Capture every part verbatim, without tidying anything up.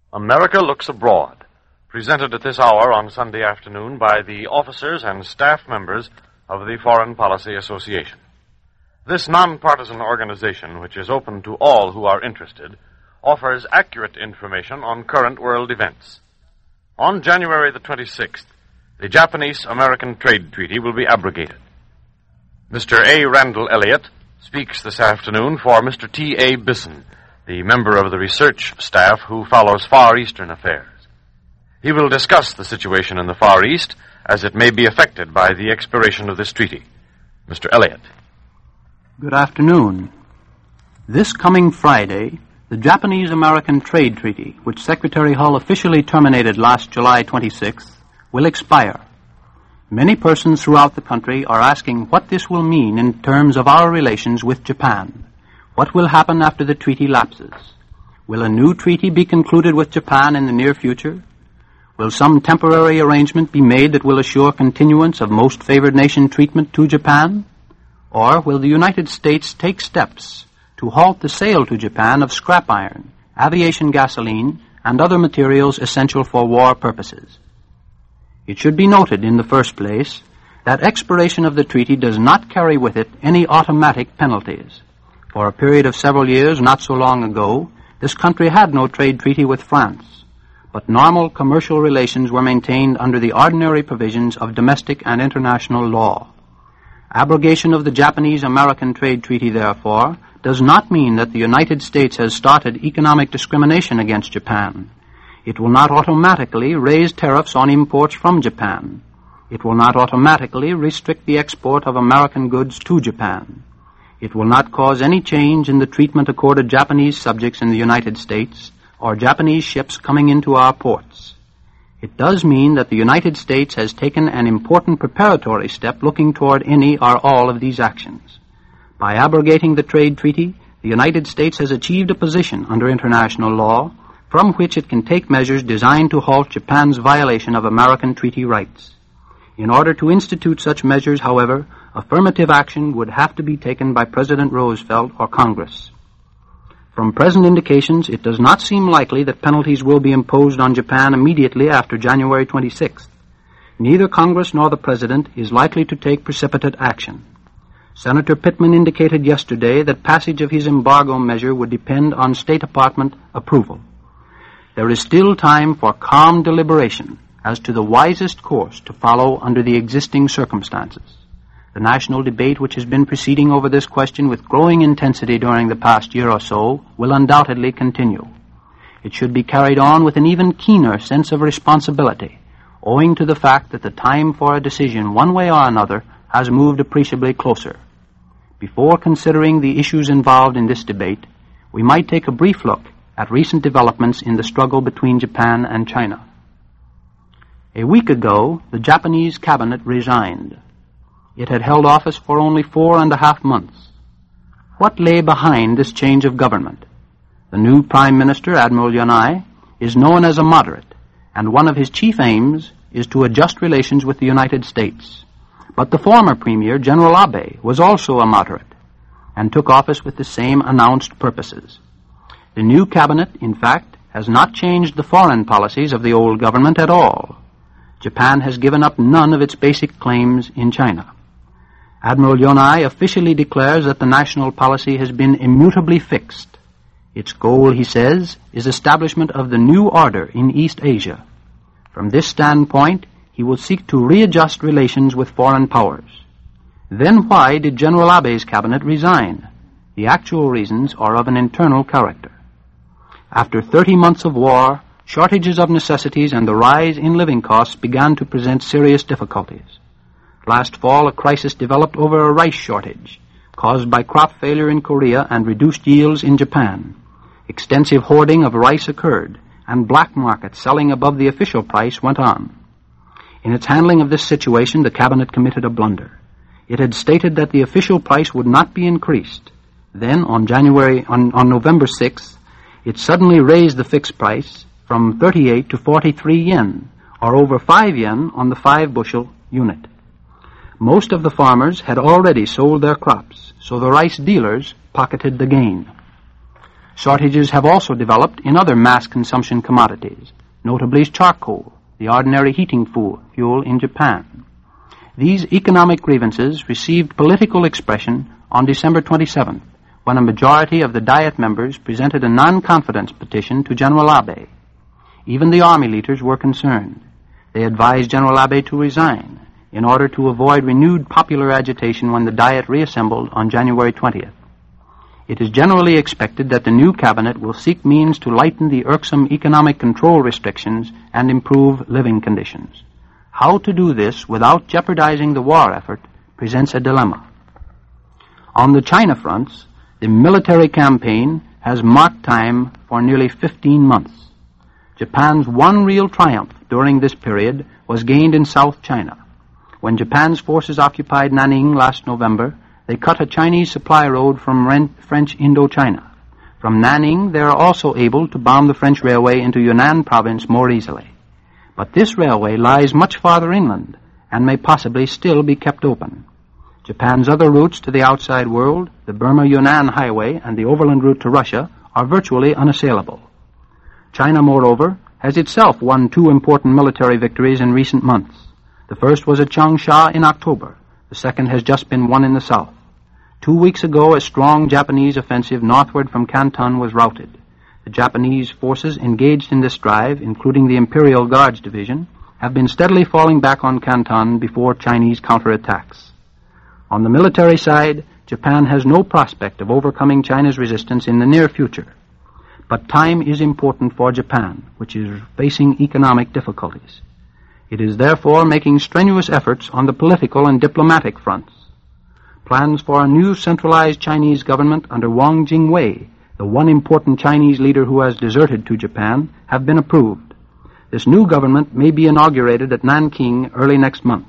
America Looks Abroad, presented at this hour on Sunday afternoon by the officers and staff members of the Foreign Policy Association. This nonpartisan organization, which is open to all who are interested, offers accurate information on current world events. On January the twenty-sixth, the Japanese-American Trade Treaty will be abrogated. Mister A. Randall Elliott speaks this afternoon for Mister T. A. Bisson, the member of the research staff who follows Far Eastern affairs. He will discuss the situation in the Far East as it may be affected by the expiration of this treaty. Mister Elliott. Good afternoon. This coming Friday, the Japanese-American Trade Treaty, which Secretary Hull officially terminated last July twenty-sixth, will expire. Many persons throughout the country are asking what this will mean in terms of our relations with Japan. What will happen after the treaty lapses? Will a new treaty be concluded with Japan in the near future? Will some temporary arrangement be made that will assure continuance of most favored nation treatment to Japan? Or will the United States take steps to halt the sale to Japan of scrap iron, aviation gasoline, and other materials essential for war purposes? It should be noted in the first place that expiration of the treaty does not carry with it any automatic penalties. For a period of several years, not so long ago, this country had no trade treaty with France, but normal commercial relations were maintained under the ordinary provisions of domestic and international law. Abrogation of the Japanese-American Trade Treaty, therefore, does not mean that the United States has started economic discrimination against Japan. It will not automatically raise tariffs on imports from Japan. It will not automatically restrict the export of American goods to Japan. It will not cause any change in the treatment accorded Japanese subjects in the United States or Japanese ships coming into our ports. It does mean that the United States has taken an important preparatory step looking toward any or all of these actions. By abrogating the trade treaty, the United States has achieved a position under international law from which it can take measures designed to halt Japan's violation of American treaty rights. In order to institute such measures, however, affirmative action would have to be taken by President Roosevelt or Congress. From present indications, it does not seem likely that penalties will be imposed on Japan immediately after January twenty-sixth. Neither Congress nor the President is likely to take precipitate action. Senator Pittman indicated yesterday that passage of his embargo measure would depend on State Department approval. There is still time for calm deliberation as to the wisest course to follow under the existing circumstances. The national debate which has been proceeding over this question with growing intensity during the past year or so will undoubtedly continue. It should be carried on with an even keener sense of responsibility, owing to the fact that the time for a decision one way or another has moved appreciably closer. Before considering the issues involved in this debate, we might take a brief look at recent developments in the struggle between Japan and China. A week ago, the Japanese cabinet resigned. It had held office for only four and a half months. What lay behind this change of government? The new Prime Minister, Admiral Yanai, is known as a moderate, and one of his chief aims is to adjust relations with the United States. But the former Premier, General Abe, was also a moderate, and took office with the same announced purposes. The new cabinet, in fact, has not changed the foreign policies of the old government at all. Japan has given up none of its basic claims in China. Admiral Yanai officially declares that the national policy has been immutably fixed. Its goal, he says, is establishment of the new order in East Asia. From this standpoint, he will seek to readjust relations with foreign powers. Then why did General Abe's cabinet resign? The actual reasons are of an internal character. After thirty months of war, shortages of necessities and the rise in living costs began to present serious difficulties. Last fall, a crisis developed over a rice shortage, caused by crop failure in Korea and reduced yields in Japan. Extensive hoarding of rice occurred, and black market selling above the official price went on. In its handling of this situation, the cabinet committed a blunder. It had stated that the official price would not be increased. Then, on January, on, on November sixth, it suddenly raised the fixed price from thirty-eight to forty-three yen, or over five yen on the five-bushel unit. Most of the farmers had already sold their crops, so the rice dealers pocketed the gain. Shortages have also developed in other mass consumption commodities, notably charcoal, the ordinary heating fuel in Japan. These economic grievances received political expression on December twenty-seventh, when a majority of the Diet members presented a non-confidence petition to General Abe. Even the army leaders were concerned. They advised General Abe to resign in order to avoid renewed popular agitation when the Diet reassembled on January twentieth. It is generally expected that the new cabinet will seek means to lighten the irksome economic control restrictions and improve living conditions. How to do this without jeopardizing the war effort presents a dilemma. On the China fronts, the military campaign has marked time for nearly fifteen months. Japan's one real triumph during this period was gained in South China. When Japan's forces occupied Nanning last November, they cut a Chinese supply road from French Indochina. From Nanning, they are also able to bomb the French railway into Yunnan province more easily. But this railway lies much farther inland and may possibly still be kept open. Japan's other routes to the outside world, the Burma-Yunnan highway and the overland route to Russia, are virtually unassailable. China, moreover, has itself won two important military victories in recent months. The first was at Changsha in October. The second has just been won in the south. Two weeks ago, a strong Japanese offensive northward from Canton was routed. The Japanese forces engaged in this drive, including the Imperial Guards Division, have been steadily falling back on Canton before Chinese counterattacks. On the military side, Japan has no prospect of overcoming China's resistance in the near future. But time is important for Japan, which is facing economic difficulties. It is therefore making strenuous efforts on the political and diplomatic fronts. Plans for a new centralized Chinese government under Wang Jingwei, the one important Chinese leader who has deserted to Japan, have been approved. This new government may be inaugurated at Nanking early next month.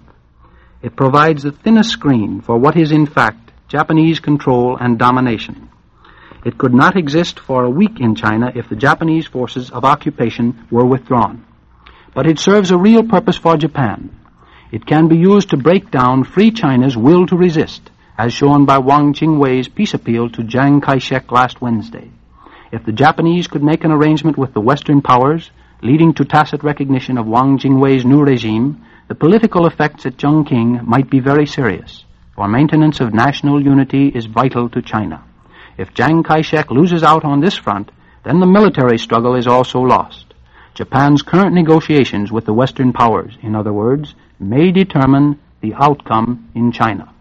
It provides the thinnest screen for what is in fact Japanese control and domination. It could not exist for a week in China if the Japanese forces of occupation were withdrawn. But it serves a real purpose for Japan. It can be used to break down Free China's will to resist, as shown by Wang Jingwei's peace appeal to Chiang Kai-shek last Wednesday. If the Japanese could make an arrangement with the Western powers, leading to tacit recognition of Wang Jingwei's new regime, the political effects at Chongqing might be very serious, for maintenance of national unity is vital to China. If Chiang Kai-shek loses out on this front, then the military struggle is also lost. Japan's current negotiations with the Western powers, in other words, may determine the outcome in China.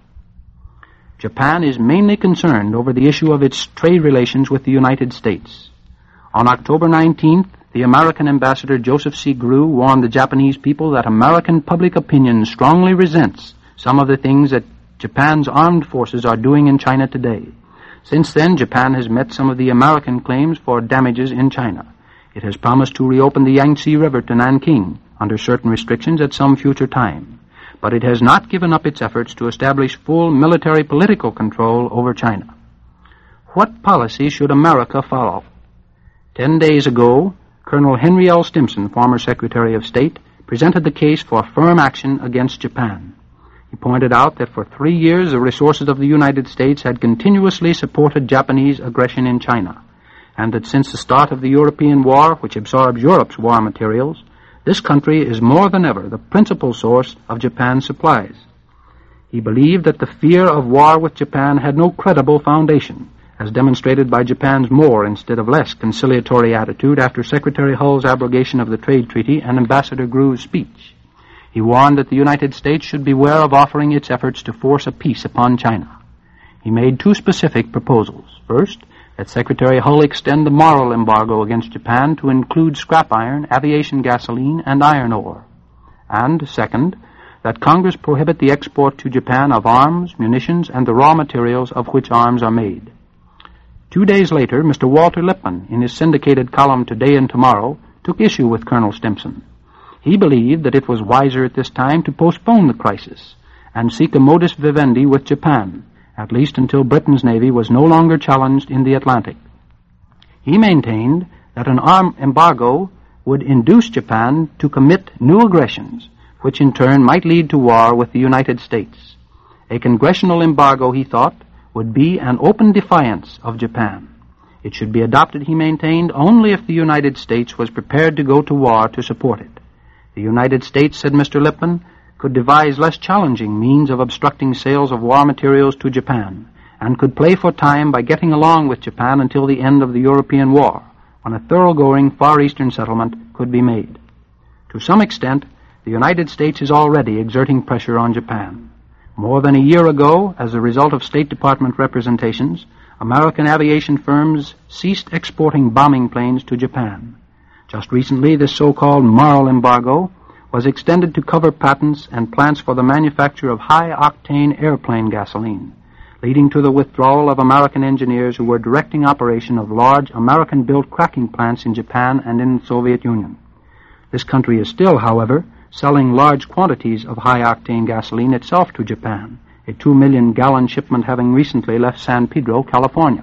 Japan is mainly concerned over the issue of its trade relations with the United States. On October nineteenth, the American ambassador Joseph C. Grew warned the Japanese people that American public opinion strongly resents some of the things that Japan's armed forces are doing in China today. Since then, Japan has met some of the American claims for damages in China. It has promised to reopen the Yangtze River to Nanking under certain restrictions at some future time. But it has not given up its efforts to establish full military political control over China. What policy should America follow? Ten days ago, Colonel Henry L. Stimson, former Secretary of State, presented the case for firm action against Japan. He pointed out that for three years the resources of the United States had continuously supported Japanese aggression in China, and that since the start of the European War, which absorbs Europe's war materials, this country is more than ever the principal source of Japan's supplies. He believed that the fear of war with Japan had no credible foundation, as demonstrated by Japan's more instead of less conciliatory attitude after Secretary Hull's abrogation of the trade treaty and Ambassador Grew's speech. He warned that the United States should beware of offering its efforts to force a peace upon China. He made two specific proposals. First, that Secretary Hull extend the moral embargo against Japan to include scrap iron, aviation gasoline, and iron ore. And, second, that Congress prohibit the export to Japan of arms, munitions, and the raw materials of which arms are made. Two days later, Mister Walter Lippmann, in his syndicated column Today and Tomorrow, took issue with Colonel Stimson. He believed that it was wiser at this time to postpone the crisis and seek a modus vivendi with Japan, at least until Britain's navy was no longer challenged in the Atlantic. He maintained that an arm embargo would induce Japan to commit new aggressions, which in turn might lead to war with the United States. A congressional embargo, he thought, would be an open defiance of Japan. It should be adopted, he maintained, only if the United States was prepared to go to war to support it. The United States, said Mister Lippman, could devise less challenging means of obstructing sales of war materials to Japan, and could play for time by getting along with Japan until the end of the European War, when a thoroughgoing Far Eastern settlement could be made. To some extent, the United States is already exerting pressure on Japan. More than a year ago, as a result of State Department representations, American aviation firms ceased exporting bombing planes to Japan. Just recently, this so-called moral embargo was extended to cover patents and plants for the manufacture of high-octane airplane gasoline, leading to the withdrawal of American engineers who were directing operation of large American-built cracking plants in Japan and in the Soviet Union. This country is still, however, selling large quantities of high-octane gasoline itself to Japan, a two million gallon shipment having recently left San Pedro, California.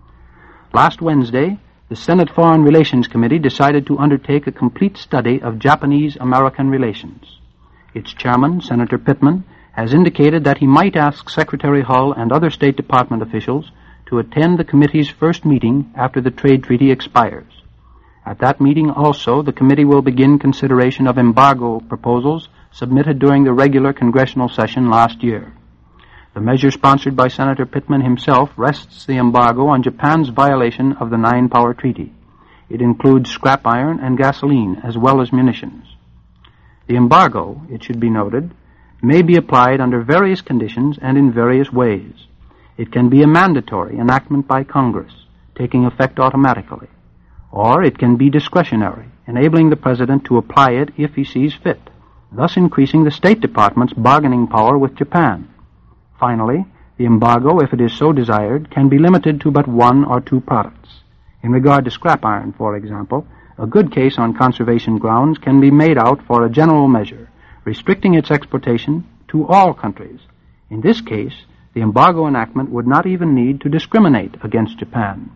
Last Wednesday, the Senate Foreign Relations Committee decided to undertake a complete study of Japanese-American relations. Its chairman, Senator Pittman, has indicated that he might ask Secretary Hull and other State Department officials to attend the committee's first meeting after the trade treaty expires. At that meeting also, the committee will begin consideration of embargo proposals submitted during the regular congressional session last year. The measure sponsored by Senator Pittman himself rests the embargo on Japan's violation of the Nine-Power Treaty. It includes scrap iron and gasoline, as well as munitions. The embargo, it should be noted, may be applied under various conditions and in various ways. It can be a mandatory enactment by Congress, taking effect automatically, or it can be discretionary, enabling the President to apply it if he sees fit, thus increasing the State Department's bargaining power with Japan. Finally, the embargo, if it is so desired, can be limited to but one or two products. In regard to scrap iron, for example, a good case on conservation grounds can be made out for a general measure, restricting its exportation to all countries. In this case, the embargo enactment would not even need to discriminate against Japan.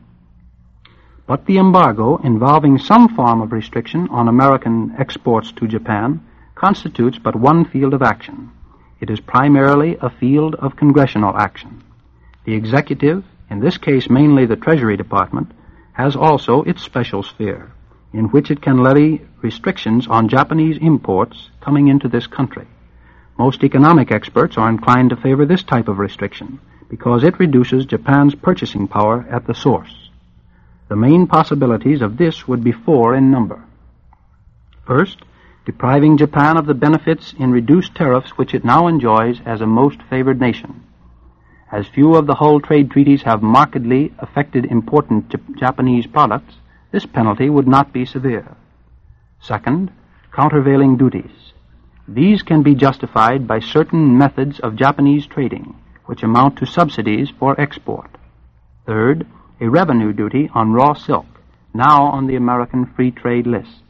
But the embargo, involving some form of restriction on American exports to Japan, constitutes but one field of action. It is primarily a field of congressional action. The executive, in this case mainly the Treasury Department, has also its special sphere, in which it can levy restrictions on Japanese imports coming into this country. Most economic experts are inclined to favor this type of restriction because it reduces Japan's purchasing power at the source. The main possibilities of this would be four in number. First, depriving Japan of the benefits in reduced tariffs which it now enjoys as a most favored nation. As few of the Hull trade treaties have markedly affected important J- Japanese products, this penalty would not be severe. Second, countervailing duties. These can be justified by certain methods of Japanese trading, which amount to subsidies for export. Third, a revenue duty on raw silk, now on the American Free Trade list.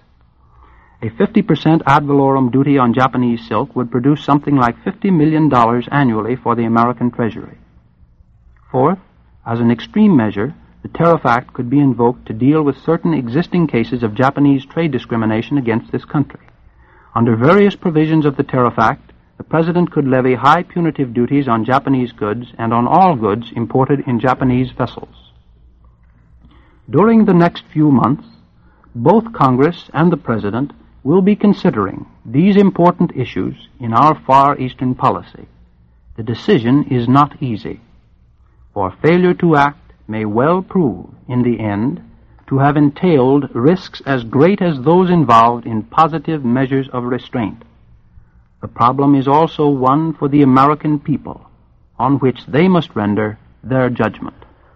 A fifty percent ad valorem duty on Japanese silk would produce something like fifty million dollars annually for the American Treasury. Fourth, as an extreme measure, the Tariff Act could be invoked to deal with certain existing cases of Japanese trade discrimination against this country. Under various provisions of the Tariff Act, the President could levy high punitive duties on Japanese goods and on all goods imported in Japanese vessels. During the next few months, both Congress and the President will be considering these important issues in our Far Eastern policy. The decision is not easy, for failure to act may well prove, in the end, to have entailed risks as great as those involved in positive measures of restraint. The problem is also one for the American people, on which they must render their judgment.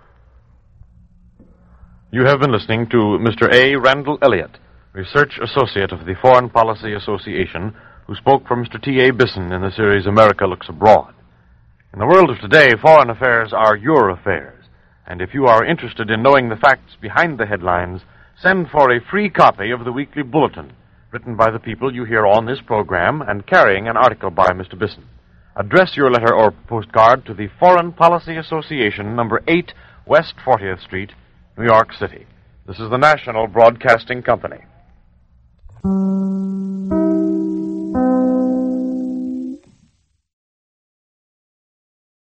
You have been listening to Mister A. Randall Elliott, Research Associate of the Foreign Policy Association, who spoke for Mister T A. Bisson in the series America Looks Abroad. In the world of today, foreign affairs are your affairs, and if you are interested in knowing the facts behind the headlines, send for a free copy of the weekly bulletin, written by the people you hear on this program and carrying an article by Mister Bisson. Address your letter or postcard to the Foreign Policy Association, number eight, West fortieth Street, New York City. This is the National Broadcasting Company.